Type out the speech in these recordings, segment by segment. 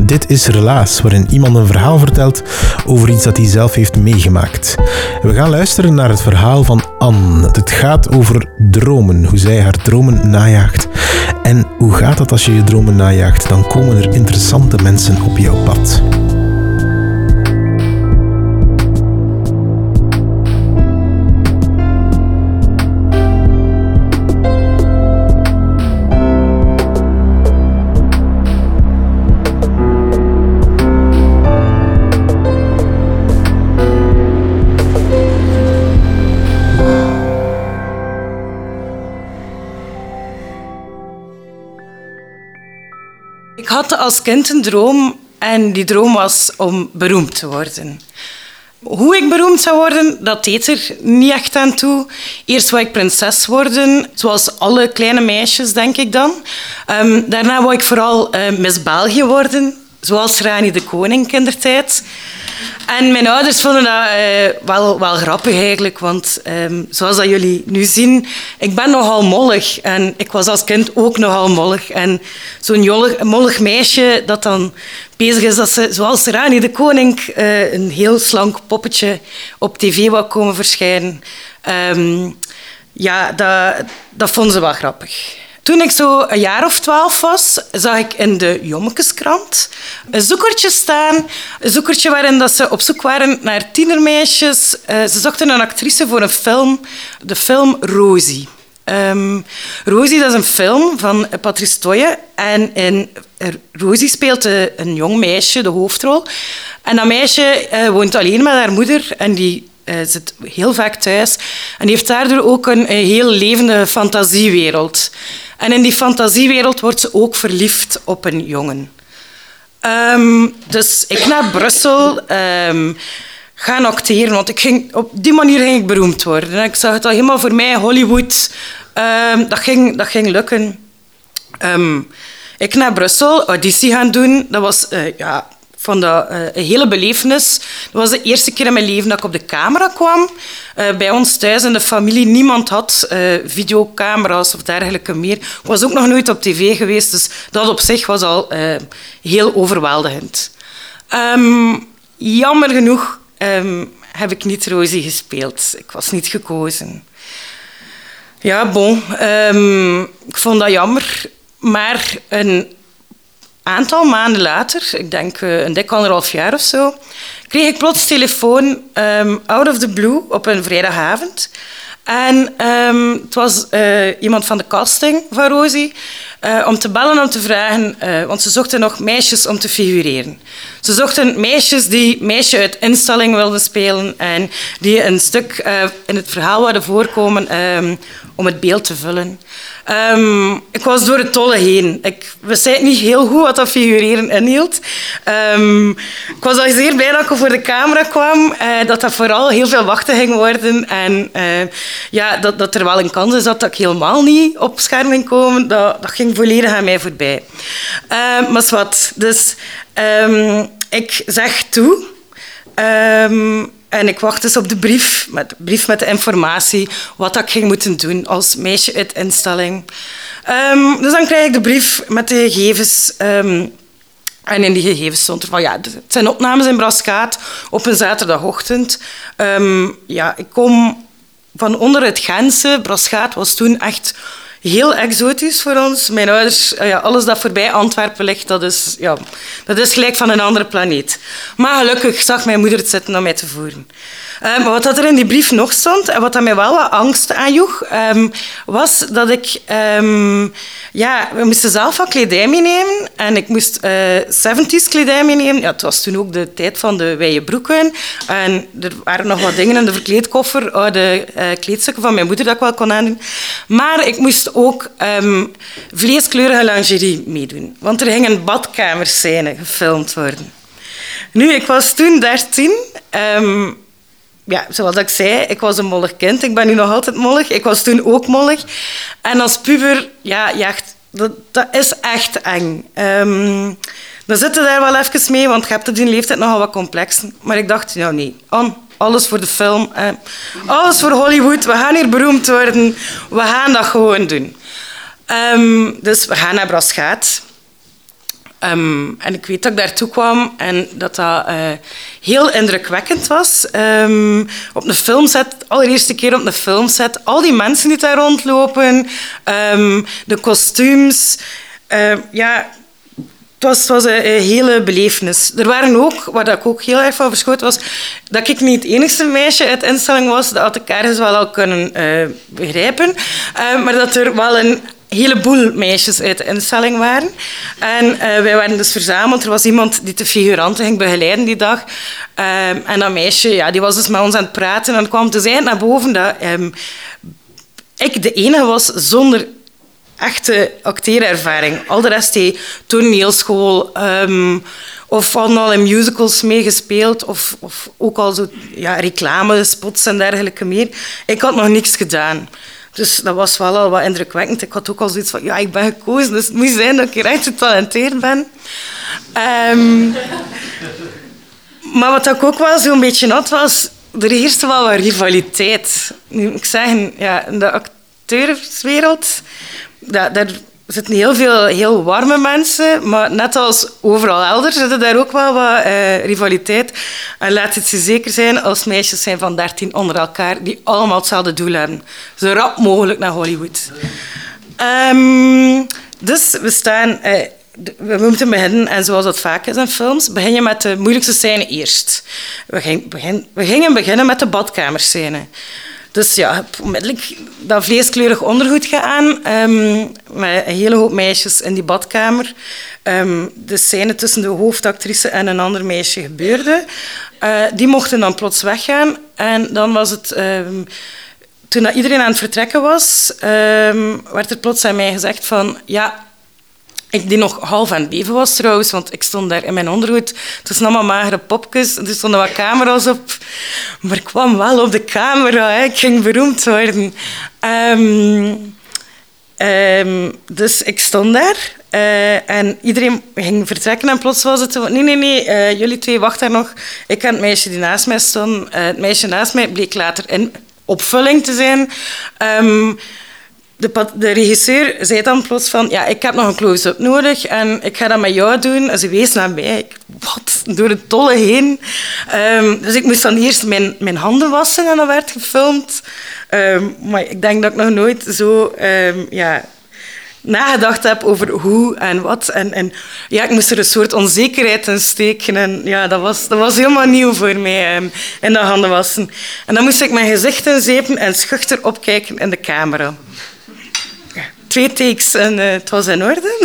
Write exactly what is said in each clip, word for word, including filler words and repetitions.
Dit is Relaas, waarin iemand een verhaal vertelt over iets dat hij zelf heeft meegemaakt. We gaan luisteren naar het verhaal van Anne. Het gaat over dromen, hoe zij haar dromen najaagt. En hoe gaat dat als je je dromen najaagt? Dan komen er interessante mensen op jouw pad. Ik had als kind een droom en die droom was om beroemd te worden. Hoe ik beroemd zou worden, dat deed er niet echt aan toe. Eerst wou ik prinses worden, zoals alle kleine meisjes, denk ik dan. Um, daarna wou ik vooral uh, Miss België worden, zoals Rani de Koning indertijd. En mijn ouders vonden dat uh, wel, wel grappig eigenlijk, want um, zoals dat jullie nu zien, ik ben nogal mollig. En ik was als kind ook nogal mollig. En zo'n jollig, mollig meisje dat dan bezig is dat ze, zoals Rani de Koning, uh, een heel slank poppetje op tv wou komen verschijnen. Um, ja, dat, dat vonden ze wel grappig. Toen ik zo een jaar of twaalf was, zag ik in de Jommekeskrant een zoekertje staan. Een zoekertje waarin dat ze op zoek waren naar tienermeisjes. Uh, ze zochten een actrice voor een film, de film Rosie. Um, Rosie, dat is een film van Patrice Toye. En in Rosie speelt een jong meisje de hoofdrol. En dat meisje uh, woont alleen met haar moeder en die uh, zit heel vaak thuis. En die heeft daardoor ook een, een heel levende fantasiewereld. En in die fantasiewereld wordt ze ook verliefd op een jongen. Um, dus ik naar Brussel um, gaan acteren, want ik ging, op die manier ging ik beroemd worden. Ik zag het al helemaal voor mij, Hollywood, um, dat, ging, dat ging lukken. Um, ik naar Brussel, auditie gaan doen, dat was... Uh, ja, vond dat uh, een hele belevenis. Dat was de eerste keer in mijn leven dat ik op de camera kwam. Uh, bij ons thuis in de familie, niemand had uh, videocamera's of dergelijke meer. Ik was ook nog nooit op tv geweest, dus dat op zich was al uh, heel overweldigend. Um, jammer genoeg um, heb ik niet Rosie gespeeld. Ik was niet gekozen. Ja, bon. Um, ik vond dat jammer. Maar een aantal maanden later, ik denk uh, een dik anderhalf jaar of zo, kreeg ik plots telefoon um, out of the blue op een vrijdagavond. En um, het was uh, iemand van de casting van Rosie uh, om te bellen om te vragen, uh, want ze zochten nog meisjes om te figureren. Ze zochten meisjes die meisje uit instelling wilden spelen en die een stuk uh, in het verhaal wilden voorkomen um, om het beeld te vullen. Um, ik was door het tolle heen. Ik wist niet heel goed wat dat figureren inhield. Um, ik was al zeer blij dat ik voor de camera kwam. Uh, dat dat vooral heel veel wachten ging worden. En uh, ja, dat, dat er wel een kans is dat ik helemaal niet op scherm ging komen. Dat, dat ging volledig aan mij voorbij. Uh, maar wat. Dus um, ik zeg toe. Um, En ik wacht dus op de brief met, brief met de informatie wat ik ging moeten doen als meisje uit instelling. Um, dus dan krijg ik de brief met de gegevens. Um, en in die gegevens stond er van, ja, het zijn opnames in Brascaat op een zaterdagochtend. Um, ja, ik kom van onder het Gentse. Brascaat was toen echt heel exotisch voor ons. Mijn ouders, ja, alles dat voorbij Antwerpen ligt, dat is, ja, dat is gelijk van een andere planeet. Maar gelukkig zag mijn moeder het zitten om mij te voeren. Um, wat dat er in die brief nog stond, en wat dat mij wel wat angst aanjoeg, um, was dat ik... Um, ja, we moesten zelf wat kledij meenemen. En ik moest uh, zeventies kledij meenemen. Ja, het was toen ook de tijd van de wijde broeken. En er waren nog wat dingen in de verkleedkoffer, oude uh, kleedstukken van mijn moeder dat ik wel kon aandoen. Maar ik moest ook um, vleeskleurige lingerie meedoen. Want er ging een badkamerscène gefilmd worden. Nu, ik was toen dertien... Um, Ja, zoals ik zei, ik was een mollig kind. Ik ben nu nog altijd mollig. Ik was toen ook mollig. En als puber, ja, ja dat, dat is echt eng. Um, dan zit je daar wel even mee, want je hebt op die leeftijd nogal wat complexen. Maar ik dacht, nou nee, on, alles voor de film. Eh, alles voor Hollywood. We gaan hier beroemd worden. We gaan dat gewoon doen. Um, dus we gaan naar Brascaat. Um, en ik weet dat ik daartoe kwam en dat dat uh, heel indrukwekkend was. Um, op een filmset, de allereerste keer op een filmset, al die mensen die daar rondlopen, um, de kostuums. Uh, ja, het was, het was een, een hele belevenis. Er waren ook, waar ik ook heel erg van verschoten was, dat ik niet het enigste meisje uit de instelling was, dat had ik ergens wel al kunnen uh, begrijpen. Uh, maar dat er wel een heleboel meisjes uit de instelling waren. En uh, wij werden dus verzameld. Er was iemand die de figuranten ging begeleiden die dag. Um, en dat meisje, ja, die was dus met ons aan het praten. En dan kwam dus eind naar boven dat um, ik de enige was zonder echte acteerervaring. Al de rest deed toneelschool, um, of hadden al in musicals meegespeeld, of, of ook al zo ja, reclamespots en dergelijke meer. Ik had nog niks gedaan. Dus dat was wel al wat indrukwekkend. Ik had ook al zoiets van, ja, ik ben gekozen, dus het moet zijn dat ik echt getalenteerd ben. Um, maar wat ik ook wel zo'n beetje had, was... Er heerste wel wat rivaliteit. Nu moet ik zeggen, ja, in de acteurswereld... Dat, daar zitten heel veel heel warme mensen, maar net als overal elders zit daar ook wel wat uh, rivaliteit. En laat het ze zeker zijn als meisjes zijn van dertien onder elkaar die allemaal hetzelfde doel hebben. Zo rap mogelijk naar Hollywood. Um, dus we staan... Uh, we moeten beginnen, en zoals dat vaak is in films, begin je met de moeilijkste scène eerst. We gingen, begin, we gingen beginnen met de badkamerscène. Dus ja, onmiddellijk dat vleeskleurig ondergoed gaan, um, met een hele hoop meisjes in die badkamer. Um, de scène tussen de hoofdactrice en een ander meisje gebeurde. Uh, die mochten dan plots weggaan. En dan was het... Um, toen dat iedereen aan het vertrekken was, um, werd er plots aan mij gezegd van... Ja, ik die nog half aan het beven was trouwens, want ik stond daar in mijn ondergoed. Het was allemaal magere popjes, er stonden wat camera's op. Maar ik kwam wel op de camera, hè. Ik ging beroemd worden. Um, um, dus ik stond daar uh, en iedereen ging vertrekken en plots was het zo... Nee, nee, nee, uh, jullie twee wachten daar nog. Ik en het meisje die naast mij stond. Uh, het meisje naast mij bleek later in opvulling te zijn... Um, De, de regisseur zei dan plots van, ja, ik heb nog een close-up nodig en ik ga dat met jou doen. En ze wees naar mij. Ik, wat? Door het dolle heen. Um, dus ik moest dan eerst mijn, mijn handen wassen en dat werd gefilmd. Um, maar ik denk dat ik nog nooit zo um, ja, nagedacht heb over hoe en wat. En, en ja, ik moest er een soort onzekerheid in steken. En ja, dat was, dat was helemaal nieuw voor mij, um, in dat handen wassen. En dan moest ik mijn gezicht inzepen en schuchter opkijken in de camera. Twee takes en uh, het was in orde.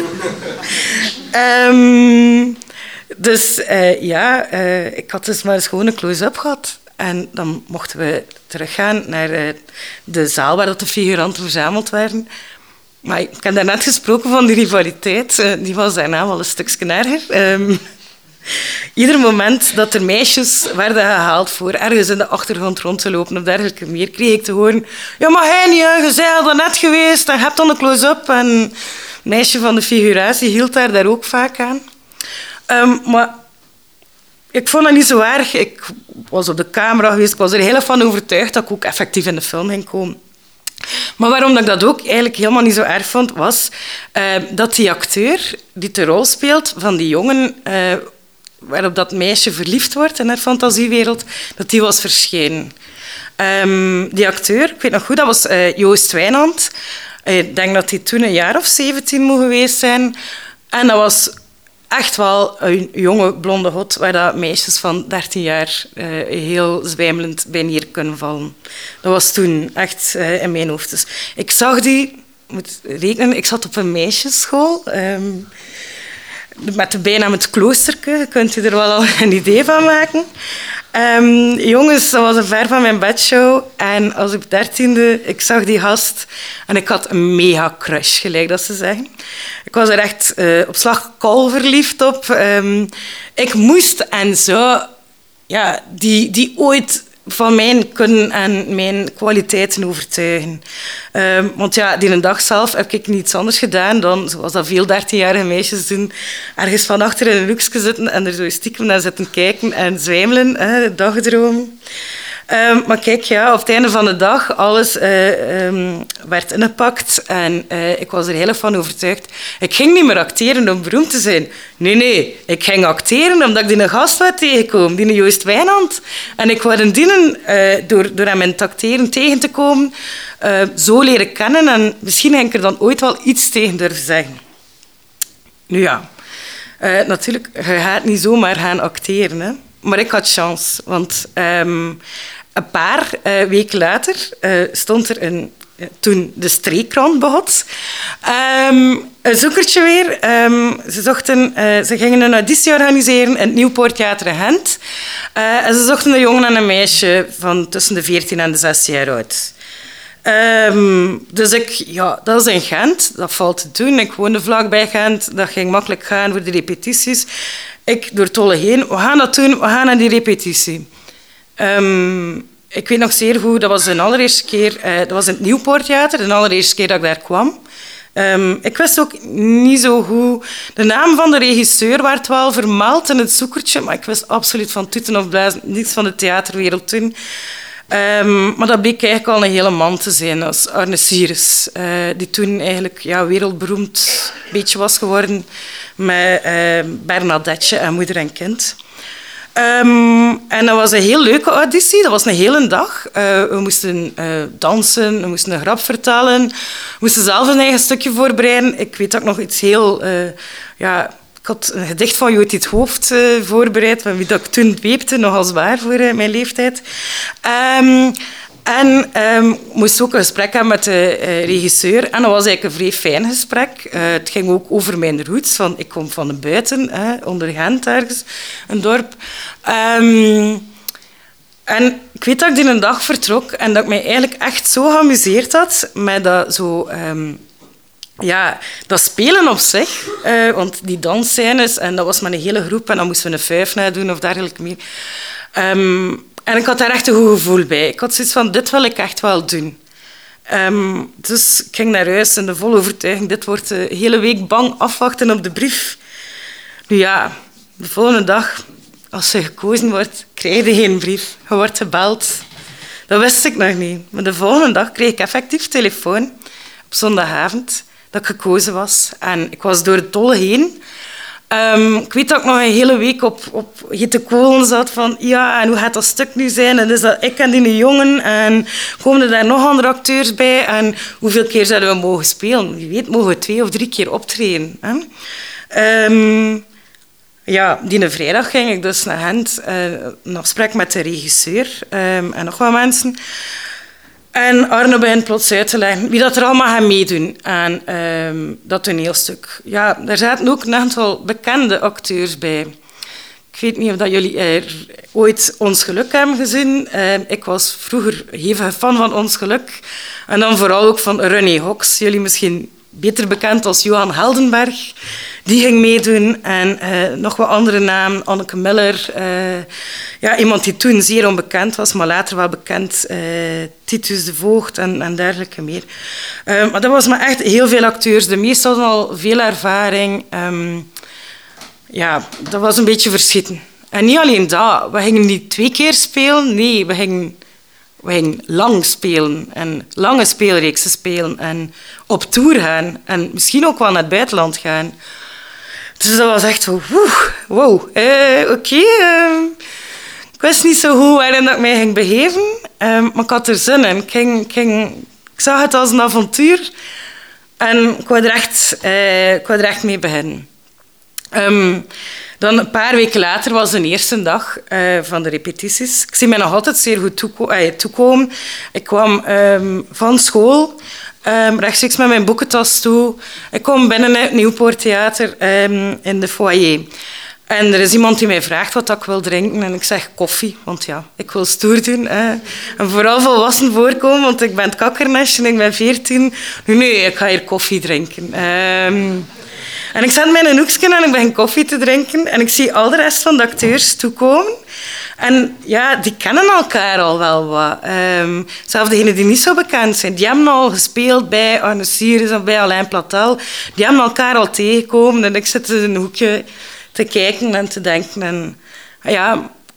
um, dus uh, ja, uh, ik had dus maar eens gewoon een close-up gehad. En dan mochten we teruggaan naar uh, de zaal waar dat de figuranten verzameld werden. Maar ik heb daarnet gesproken van die rivaliteit. Uh, die was daarna wel een stukje erger. Um, Ieder moment dat er meisjes werden gehaald voor ergens in de achtergrond rond te lopen of dergelijke meer, kreeg ik te horen... Ja, maar hij niet, je bent al daarnet geweest en je hebt dan een close-up. En het meisje van de figuratie hield daar, daar ook vaak aan. Um, maar ik vond dat niet zo erg. Ik was op de camera geweest, ik was er heel van overtuigd dat ik ook effectief in de film ging komen. Maar waarom dat ik dat ook eigenlijk helemaal niet zo erg vond, was uh, dat die acteur die de rol speelt van die jongen... Uh, waarop dat meisje verliefd wordt in haar fantasiewereld, dat die was verschenen. Um, die acteur, ik weet nog goed, dat was uh, Joost Wijnand. Ik denk dat hij toen een jaar of zeventien moet geweest zijn. En dat was echt wel een jonge blonde hot, waar dat meisjes van dertien jaar uh, heel zwijmelend bij neer kunnen vallen. Dat was toen echt uh, in mijn hoofd. Dus ik zag die, ik moet rekenen, ik zat op een meisjesschool... Um, met de bijnaam het kloosterke, je kunt je er wel al een idee van maken. Um, jongens, dat was een ver van mijn bedshow. En als ik dertiende, ik zag die gast en ik had een mega crush, gelijk dat ze zeggen. Ik was er echt uh, op slag kol verliefd op. Um, ik moest en zo, ja, die, die ooit van mijn kunnen en mijn kwaliteiten overtuigen. Um, want ja, die dag zelf heb ik niets anders gedaan dan, zoals dat veel dertienjarige meisjes doen, ergens van achter in een hoekje zitten en er zo stiekem naar zitten kijken en zwijmelen, hè, dagdromen. Um, maar kijk, ja, op het einde van de dag, alles uh, um, werd ingepakt en uh, ik was er heel erg van overtuigd. Ik ging niet meer acteren om beroemd te zijn. Nee, nee, ik ging acteren omdat ik die een gast werd tegengekomen, die Joost Wijnand. En ik wou dienen uh, door, door hem in het acteren tegen te komen, uh, zo leren kennen en misschien ging ik er dan ooit wel iets tegen durven zeggen. Nu ja, uh, natuurlijk, je gaat niet zomaar gaan acteren, hè. Maar ik had chance, want um, een paar uh, weken later uh, stond er een, uh, toen de streekkrant begon, um, een zoekertje weer. Um, ze, zochten, uh, ze gingen een auditie organiseren in het Nieuwpoort Theater in Gent. Uh, en ze zochten een jongen en een meisje van tussen de veertien en de zestien jaar oud. Um, dus ik, ja, dat is in Gent, dat valt te doen. Ik woonde vlakbij Gent, dat ging makkelijk gaan voor de repetities. Ik door Tolle heen, we gaan dat doen, we gaan naar die repetitie. Um, ik weet nog zeer goed, dat was de allereerste keer, uh, dat was in het Nieuwpoort Theater, de allereerste keer dat ik daar kwam. Um, ik wist ook niet zo goed, de naam van de regisseur werd wel vermeld in het zoekertje, maar ik wist absoluut van toeten of blazen niets van de theaterwereld toen. Um, maar dat bleek eigenlijk al een hele man te zijn, als Arne Sires, uh, die toen eigenlijk ja, wereldberoemd beetje was geworden met uh, Bernadette en Moeder en Kind. Um, en dat was een heel leuke auditie, dat was een hele dag. Uh, we moesten uh, dansen, we moesten een grap vertellen, we moesten zelf een eigen stukje voorbereiden. Ik weet ook nog iets heel... Uh, ja, ik had een gedicht van Judith Hoofd uh, voorbereid, van wie dat ik toen dweepte, nogal zwaar voor uh, mijn leeftijd. Um, en um, moest ook een gesprek hebben met de uh, regisseur. En dat was eigenlijk een vrij fijn gesprek. Uh, het ging ook over mijn roots. Van, ik kom van de buiten, hè, onder Gent ergens, een dorp. Um, en ik weet dat ik die een dag vertrok en dat ik mij eigenlijk echt zo geamuseerd had met dat zo... Um, Ja, dat spelen op zich, uh, want die dansscènes, en dat was met een hele groep en dan moesten we een vijf nadoen of dergelijke meer. Um, en ik had daar echt een goed gevoel bij. Ik had zoiets van, dit wil ik echt wel doen. Um, dus ik ging naar huis in de volle overtuiging, dit wordt de hele week bang afwachten op de brief. Nu ja, de volgende dag, als je gekozen wordt, krijg je geen brief. Je wordt gebeld. Dat wist ik nog niet. Maar de volgende dag kreeg ik effectief telefoon op zondagavond dat ik gekozen was. En ik was door het dolle heen. Um, ik weet dat ik nog een hele week op, op hete kolen zat van ja, en hoe gaat dat stuk nu zijn? En is dat ik en die jongen? En komen er daar nog andere acteurs bij? En hoeveel keer zouden we mogen spelen? Wie weet, mogen we twee of drie keer optreden. Hè? Um, ja, die vrijdag ging ik dus naar Gent. Uh, een afspraak met de regisseur um, en nog wat mensen. En Arne begint plots uit te leggen wie dat er allemaal gaat meedoen aan um, dat toneelstuk. Ja, daar zaten ook een aantal bekende acteurs bij. Ik weet niet of dat jullie er ooit Ons Geluk hebben gezien. Uh, ik was vroeger hevige fan van Ons Geluk. En dan vooral ook van René Hox. Jullie misschien beter bekend als Johan Heldenberg. Die ging meedoen. En uh, nog wat andere namen. Anneke Miller. Uh, ja, iemand die toen zeer onbekend was, maar later wel bekend. Uh, Titus de Voogd en, en dergelijke meer. Uh, maar dat was maar echt heel veel acteurs. De meesten hadden al veel ervaring. Um, ja, dat was een beetje verschieten. En niet alleen dat. We gingen niet twee keer spelen. Nee, we gingen... We gingen lang spelen en lange speelreeksen spelen en op tour gaan en misschien ook wel naar het buitenland gaan. Dus dat was echt zo, woe, wow, uh, oké. Okay, uh, ik wist niet zo goed waarin dat ik mij ging begeven, uh, maar ik had er zin in. Ik, ging, ik, ging, ik zag het als een avontuur en ik wou er echt, uh, ik wou er echt mee beginnen. Um, Dan een paar weken later was de eerste dag uh, van de repetities. Ik zie mij nog altijd zeer goed toeko- uh, toekomen. Ik kwam um, van school, um, rechtstreeks met mijn boekentas toe. Ik kwam binnen in het Nieuwpoort Theater um, in de foyer. En er is iemand die mij vraagt wat ik wil drinken. En ik zeg koffie, want ja, ik wil stoer doen. Hè. En vooral volwassen voorkomen, want ik ben het kakkernestje en ik ben veertien. Nu, nee, ik ga hier koffie drinken. Um, En ik zet mij in een hoekje en ik begin koffie te drinken. En ik zie al de rest van de acteurs toekomen. En ja, die kennen elkaar al wel wat. Um, zelfs degenen die niet zo bekend zijn. Die hebben al gespeeld bij Arne Sires of bij Alain Platel. Die hebben elkaar al tegengekomen. En ik zit in een hoekje te kijken en te denken. En ja,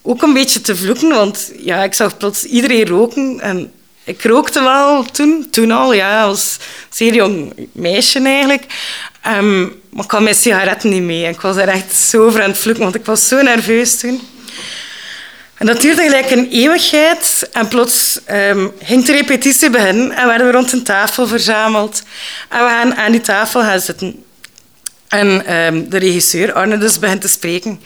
ook een beetje te vloeken, want ja, ik zag plots iedereen roken. En ik rookte wel toen, toen al, ja, als zeer jong meisje eigenlijk. Um, maar ik had mijn sigaretten niet mee. Ik was er echt zo over aan het vloeken, want ik was zo nerveus toen. En dat duurde gelijk een eeuwigheid. En plots um, ging de repetitie beginnen en werden we rond een tafel verzameld. En we gaan aan die tafel gaan zitten. En um, de regisseur, Arne, dus begint te spreken.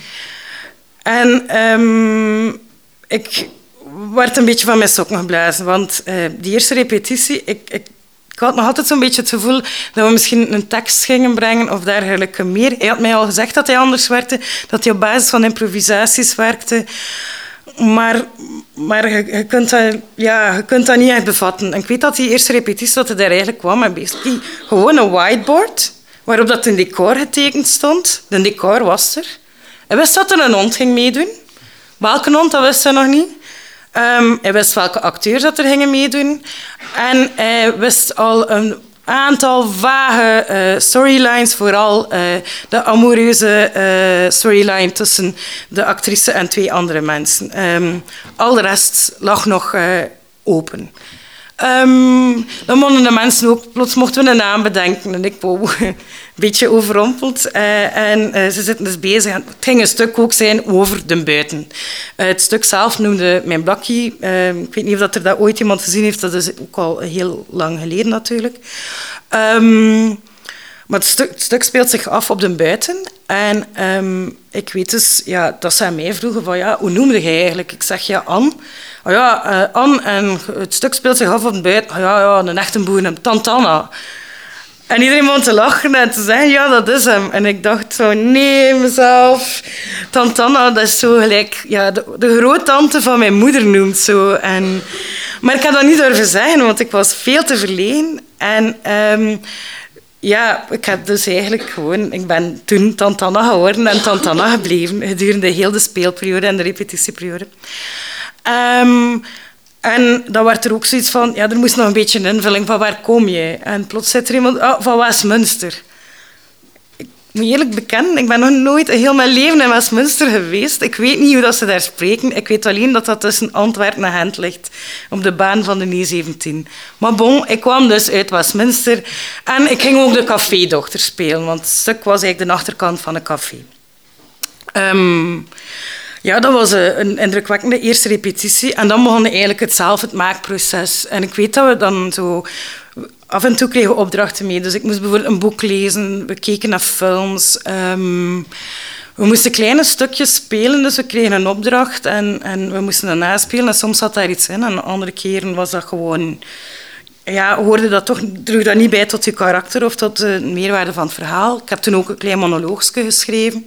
En um, ik werd een beetje van mijn sokken geblazen. Want uh, die eerste repetitie... Ik, ik, ik had nog altijd zo'n beetje het gevoel dat we misschien een tekst gingen brengen of dergelijke meer. Hij had mij al gezegd dat hij anders werkte, dat hij op basis van improvisaties werkte. Maar, maar je, je, kunt dat, ja, je kunt dat niet echt bevatten. En ik weet dat die eerste repetitie dat hij daar eigenlijk kwam, en basically gewoon een whiteboard waarop dat een decor getekend stond. De decor was er. Hij wist dat er een hond ging meedoen. Welke hond, dat wist hij nog niet. Um, hij wist welke acteurs dat er gingen meedoen. En hij wist al een aantal vage uh, storylines, vooral uh, de amoureuze uh, storyline tussen de actrice en twee andere mensen. Um, al de rest lag nog uh, open. Um, dan mochten de mensen ook, plots mochten we een naam bedenken. En ik was een beetje overrompeld. Uh, en uh, ze zitten dus bezig. Het ging een stuk ook zijn over de buiten. Uh, het stuk zelf noemde Mijn Blakkie. Uh, ik weet niet of dat er dat ooit iemand gezien heeft. Dat is ook al heel lang geleden natuurlijk. Um, maar het stuk, het stuk speelt zich af op de buiten. En um, ik weet dus ja, dat ze aan mij vroegen van ja, hoe noemde jij eigenlijk? Ik zeg ja, Anne. Oh ja, uh, Anne, en het stuk speelt zich af op de buiten. Oh ja, ja, een echte boer, Tante Anna. En iedereen begon te lachen en te zeggen, ja, dat is hem. En ik dacht zo, nee, mezelf. Tante Anna, dat is zo gelijk... Ja, de, de groottante van mijn moeder noemt zo. En, maar ik had dat niet durven zeggen, want ik was veel te verlegen. En... Um, Ja, ik heb dus eigenlijk gewoon... Ik ben toen Tante Anna geworden en Tante Anna gebleven gedurende heel de speelperiode en de repetitieperiode. Um, en dan werd er ook zoiets van... Ja, er moest nog een beetje een invulling van waar kom je? En plots zit er iemand... Oh, van Westminster. Ik moet eerlijk bekennen, ik ben nog nooit in heel mijn leven in Westminster geweest. Ik weet niet hoe dat ze daar spreken. Ik weet alleen dat dat tussen Antwerpen en Gent ligt. Op de baan van de N zeventien. Maar bon, ik kwam dus uit Westminster. En ik ging ook de cafédochter spelen. Want het stuk was eigenlijk de achterkant van een café. Um, ja, dat was een indrukwekkende eerste repetitie. En dan begon eigenlijk het zelf, het maakproces. En ik weet dat we dan zo... Af en toe kregen we opdrachten mee. Dus ik moest bijvoorbeeld een boek lezen. We keken naar films. Um, we moesten kleine stukjes spelen. Dus we kregen een opdracht en, en we moesten dat naspelen. En soms zat daar iets in. En andere keren was dat gewoon... Ja, hoorde dat toch, droeg dat niet bij tot je karakter of tot de meerwaarde van het verhaal. Ik heb toen ook een klein monoloogje geschreven.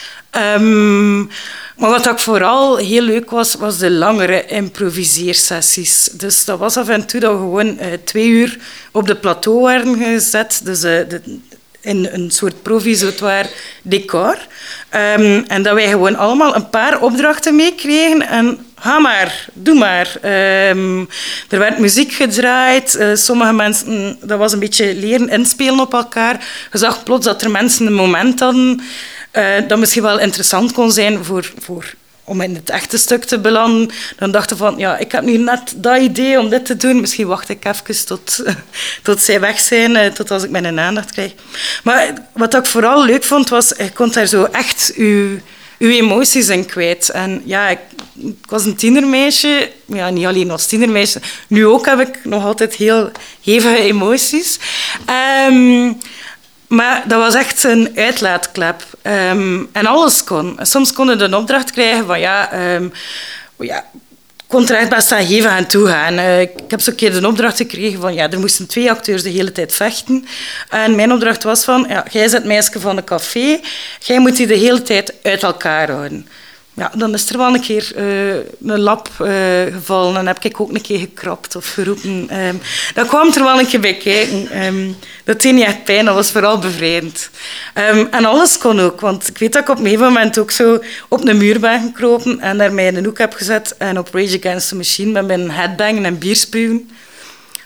Um, maar wat ook vooral heel leuk was, was de langere improviseersessies. Dus dat was af en toe dat we gewoon uh, twee uur op de plateau werden gezet. Dus uh, de, in een soort provisoire decor. Um, en dat wij gewoon allemaal een paar opdrachten meekregen. En ga maar, doe maar. Um, er werd muziek gedraaid. Uh, sommige mensen, dat was een beetje leren inspelen op elkaar. Je zag plots dat er mensen een moment hadden... Uh, dat misschien wel interessant kon zijn voor, voor, om in het echte stuk te belanden. Dan dachten van, ja, ik heb nu net dat idee om dit te doen. Misschien wacht ik even tot, tot zij weg zijn, uh, tot als ik mijn aandacht krijg. Maar wat ik vooral leuk vond, was, je kon daar zo echt uw, uw emoties in kwijt. En ja, ik, ik was een tienermeisje. Ja, niet alleen als tienermeisje. Nu ook heb ik nog altijd heel hevige emoties. Um, Maar dat was echt een uitlaatklep. Um, en alles kon. Soms konden we een opdracht krijgen van ja, um, ja kon er echt best aan geven en toegaan. Uh, ik heb zo'n keer een opdracht gekregen van ja, er moesten twee acteurs de hele tijd vechten. En mijn opdracht was van ja, jij bent het meisje van een café, jij moet die de hele tijd uit elkaar houden. Ja, dan is er wel een keer uh, een lap uh, gevallen en heb ik ook een keer gekrapt of geroepen. Um, dat kwam er wel een keer bij kijken. Um, dat deed niet echt pijn, dat was vooral bevrijdend. Um, en alles kon ook, want ik weet dat ik op een gegeven moment ook zo op een muur ben gekropen en daar mij in een hoek heb gezet en op Rage Against the Machine met mijn headbangen en bierspuwen.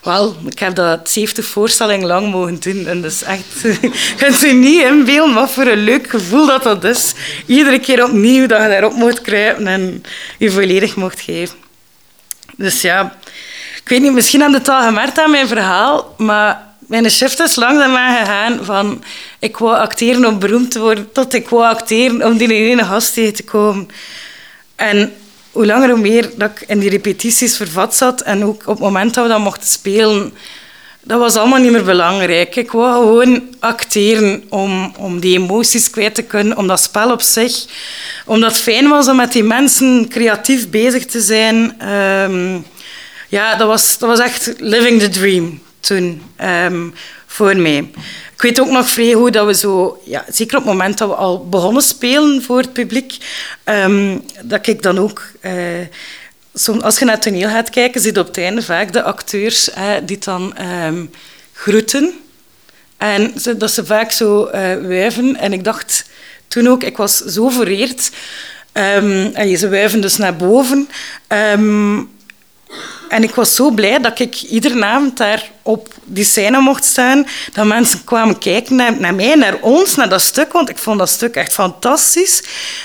Wel, ik heb dat zeventig voorstellingen lang mogen doen. En dat is echt... Je kunt je niet inbeelden wat voor een leuk gevoel dat dat is. Iedere keer opnieuw dat je daarop moet kruipen en je volledig mocht geven. Dus ja... Ik weet niet, misschien heb je het al gemerkt aan mijn verhaal, maar mijn shift is langzaam gegaan van ik wou acteren om beroemd te worden, tot ik wou acteren om die ene gast tegen te komen. En hoe langer hoe meer dat ik in die repetities vervat zat en ook op het moment dat we dat mochten spelen, dat was allemaal niet meer belangrijk. Ik wou gewoon acteren om, om die emoties kwijt te kunnen, om dat spel op zich, omdat het fijn was om met die mensen creatief bezig te zijn. Um, Ja, dat was, dat was echt living the dream toen, um, voor mij. Ik weet ook nog vrij goed dat we zo... Ja, zeker op het moment dat we al begonnen spelen voor het publiek, um, dat ik dan ook... Uh, zo, als je naar het toneel gaat kijken, zie je op het einde vaak de acteurs uh, die dan um, groeten. En ze, dat ze vaak zo uh, wuiven. En ik dacht toen ook, ik was zo vereerd. Um, en ze wuiven dus naar boven... Um, En ik was zo blij dat ik iedere avond daar op die scène mocht staan. Dat mensen kwamen kijken naar, naar mij, naar ons, naar dat stuk. Want ik vond dat stuk echt fantastisch.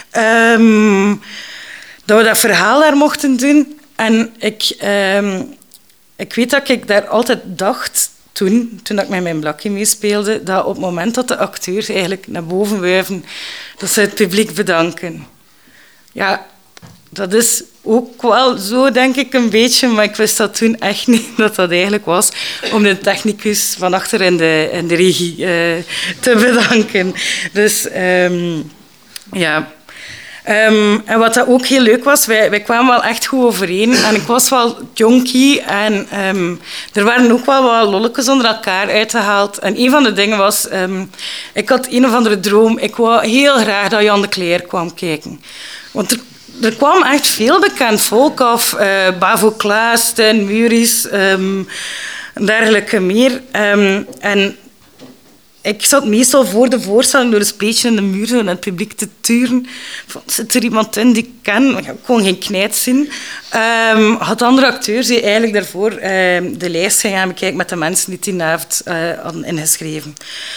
Um, dat we dat verhaal daar mochten doen. En ik, um, ik weet dat ik daar altijd dacht, toen, toen ik met mijn blakje meespeelde, dat op het moment dat de acteurs eigenlijk naar boven wuiven, dat ze het publiek bedanken. Ja... Dat is ook wel zo, denk ik, een beetje. Maar ik wist dat toen echt niet dat dat eigenlijk was om de technicus van achter in de, in de regie uh, te bedanken. Dus um, ja. Um, en wat dat ook heel leuk was, wij, wij kwamen wel echt goed overeen. En ik was wel jonkie en um, er waren ook wel wat lolletjes onder elkaar uitgehaald. En een van de dingen was, um, ik had een of andere droom. Ik wou heel graag dat Jan de Cler kwam kijken. Want er Er kwam echt veel bekend volk af. Uh, Bavo Klaas, Stijn Muris, um, dergelijke meer. Um, en ik zat meestal voor de voorstelling door een beetje in de muur en het publiek te turen. Van, zit er iemand in die ik ken? Ik kon geen knijt zien. Um, had andere acteurs die eigenlijk daarvoor um, de lijst gingen bekijken met de mensen die die avond uh, hadden ingeschreven.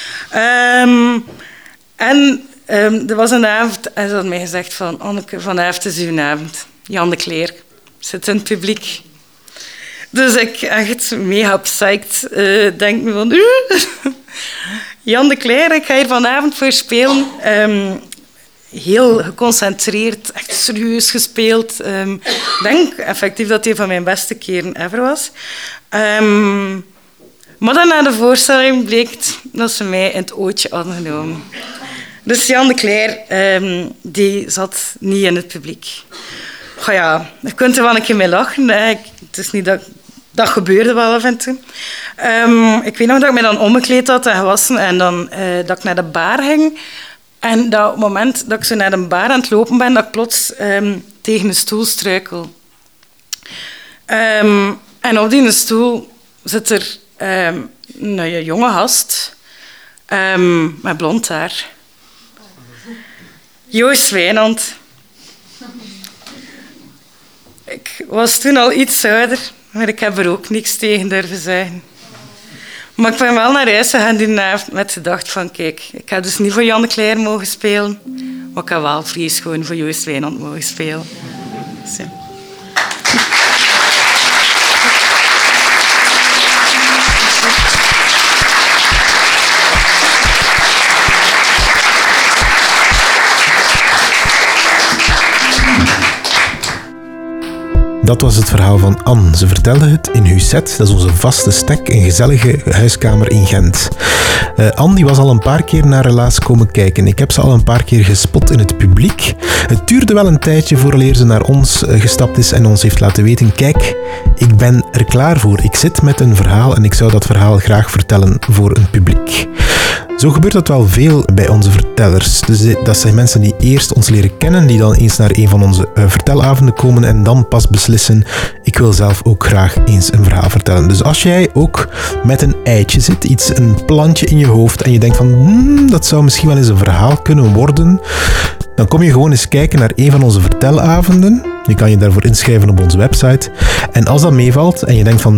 Um, en... Um, er was een avond en ze had mij gezegd van Anneke, vanavond is uw avond. Jan de Cler zit in het publiek. Dus ik echt mega psyched uh, denk me van... Uh, Jan de Cler, ik ga hier vanavond voor spelen. Um, heel geconcentreerd, echt serieus gespeeld. Um, ik denk effectief dat hij van mijn beste keren ever was. Um, maar dan na de voorstelling bleek dat ze mij in het ootje hadden genomen. Dus Jan de Cler, um, die zat niet in het publiek. Goh ja, je kunt er wel een keer mee lachen. Hè. Ik, het is niet dat, dat gebeurde wel af en toe. Um, ik weet nog dat ik me dan omgekleed had en gewassen en dan, uh, dat ik naar de bar ging. En dat op het moment dat ik zo naar de bar aan het lopen ben, dat ik plots um, tegen een stoel struikel. Um, en op die stoel zit er um, een jonge gast um, met blond haar. Joost Wijnand. Ik was toen al iets ouder, maar ik heb er ook niks tegen durven zeggen. Maar ik ben wel naar huis gegaan die avond met de gedachte van kijk, ik heb dus niet voor Jan de Cler mogen spelen, maar ik heb wel vries gewoon voor Joost Wijnand mogen spelen. Dus ja. Dat was het verhaal van Anne. Ze vertelde het in Huzet, dat is onze vaste stek, een gezellige huiskamer in Gent. Uh, Anne die was al een paar keer naar Relaas komen kijken. Ik heb ze al een paar keer gespot in het publiek. Het duurde wel een tijdje vooraleer ze naar ons uh, gestapt is en ons heeft laten weten, kijk, ik ben er klaar voor. Ik zit met een verhaal en ik zou dat verhaal graag vertellen voor een publiek. Zo gebeurt dat wel veel bij onze vertellers. Dus dat zijn mensen die eerst ons leren kennen, die dan eens naar een van onze uh, vertelavonden komen en dan pas beslissen, ik wil zelf ook graag eens een verhaal vertellen. Dus als jij ook met een eitje zit, iets, een plantje in je hoofd en je denkt van, hmm, dat zou misschien wel eens een verhaal kunnen worden, dan kom je gewoon eens kijken naar een van onze vertelavonden. Je kan je daarvoor inschrijven op onze website. En als dat meevalt en je denkt van,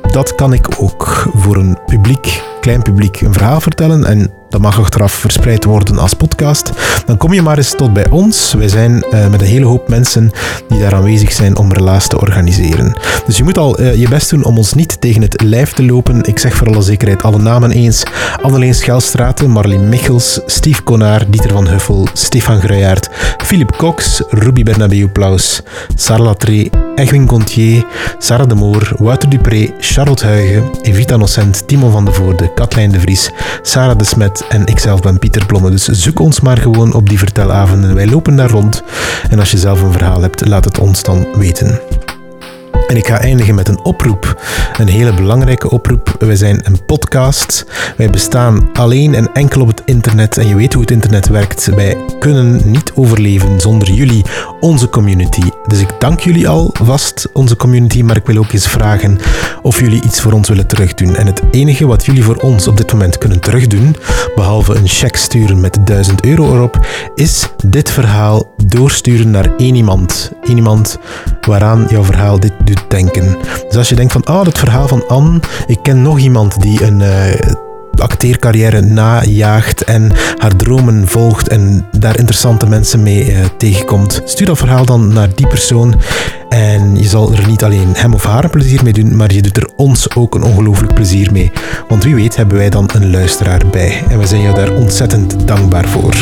dat kan ik ook voor een publiek, klein publiek, een verhaal vertellen en dat mag achteraf verspreid worden als podcast. Dan kom je maar eens tot bij ons. Wij zijn uh, met een hele hoop mensen die daar aanwezig zijn om relaas te organiseren. Dus je moet al uh, je best doen om ons niet tegen het lijf te lopen. Ik zeg voor alle zekerheid alle namen eens. Anneleen Schelstraten, Marleen Michels, Steve Konaar, Dieter van Huffel, Stefan Gruijaert, Philippe Cox, Ruby Bernabeu-Plaus, Sarah Latré, Egwin Gontier, Sarah de Moor, Wouter Dupré, Charlotte Huigen, Evita Nocent, Timo van de Voorde, Katlijn de Vries, Sarah de Smet en ikzelf ben Pieter Blomme. Dus zoek ons maar gewoon op die vertelavonden. Wij lopen daar rond. En als je zelf een verhaal hebt, laat het ons dan weten. En ik ga eindigen met een oproep. Een hele belangrijke oproep. Wij zijn een podcast. Wij bestaan alleen en enkel op het internet. En je weet hoe het internet werkt. Wij kunnen niet overleven zonder jullie, onze community. Dus ik dank jullie alvast, onze community. Maar ik wil ook eens vragen of jullie iets voor ons willen terugdoen. En het enige wat jullie voor ons op dit moment kunnen terugdoen, behalve een cheque sturen met duizend euro erop, is dit verhaal doorsturen naar één iemand. Eén iemand waaraan jouw verhaal dit doet denken. Dus als je denkt van, oh, dat verhaal van Anne, ik ken nog iemand die een uh, acteercarrière najaagt en haar dromen volgt en daar interessante mensen mee uh, tegenkomt, stuur dat verhaal dan naar die persoon en je zal er niet alleen hem of haar een plezier mee doen, maar je doet er ons ook een ongelooflijk plezier mee. Want wie weet hebben wij dan een luisteraar bij en we zijn jou daar ontzettend dankbaar voor.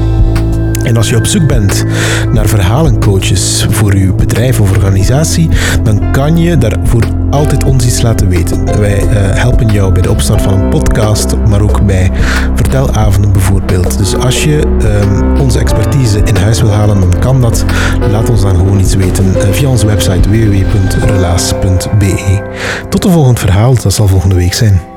En als je op zoek bent naar verhalencoaches voor uw bedrijf of organisatie, dan kan je daarvoor altijd ons iets laten weten. Wij uh, helpen jou bij de opstart van een podcast, maar ook bij vertelavonden bijvoorbeeld. Dus als je um, onze expertise in huis wil halen, dan kan dat. Laat ons dan gewoon iets weten uh, via onze website w w w punt relaas punt b e. Tot een volgend verhaal, dat zal volgende week zijn.